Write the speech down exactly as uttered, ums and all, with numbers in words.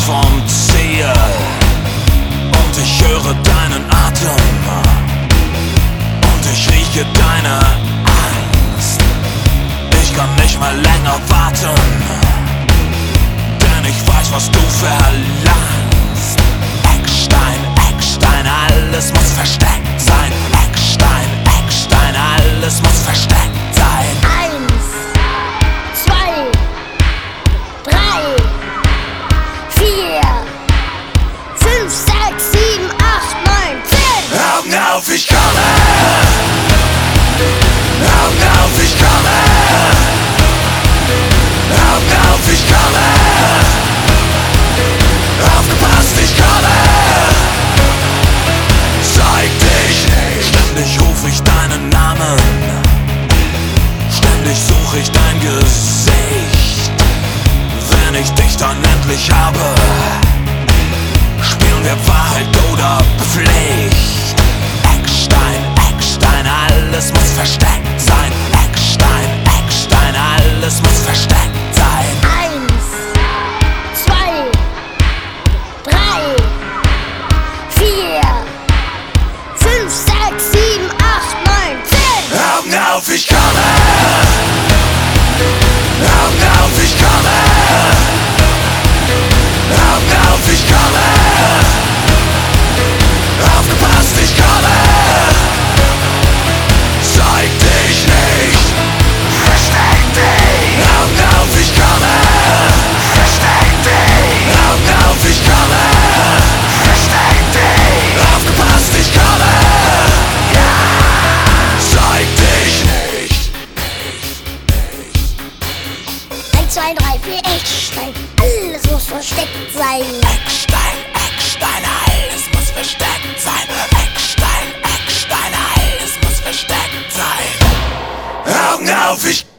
vom Ziel und ich höre deinen Atem und ich rieche deine Angst. Ich kann nicht mehr länger warten, denn ich weiß, was du verlangst. Eckstein, Eckstein, alles muss versteckt sein. Eckstein, Eckstein, alles muss versteckt sein. Eins, zwei, drei, vier, fünf, sechs, sieben, acht, neun, zehn. Augen auf, ich komme! Augen auf, ich komme! Augen auf, ich komme! Aufgepasst, ich komme! Zeig dich nicht! Ständig ruf ich deinen Namen, ständig such ich dein Gesicht. Wenn ich dich dann endlich habe, spielen wir Wahrheit oder Pflicht. Eckstein, Eckstein, alles muss versteckt sein. Eckstein, Eckstein, alles muss versteckt sein. Eins, zwei, drei, vier, fünf, sechs, sieben, acht, neun, zehn. Augen auf, ich komme! Augen auf, ich komme! Augen auf, ich komme! Aufgepasst, ich komme! Zeig dich nicht! Versteck dich! Augen auf, ich komme! Versteck dich! Augen auf, ich komme! Versteck dich! Aufgepasst, ich komme! Ja! Zeig dich nicht! Eins, zwei, drei, vier, Eckstein, alles muss versteckt sein. Eckstein, Eckstein, alles muss versteckt sein. Eckstein, Eckstein, alles muss versteckt sein. Augen auf, ich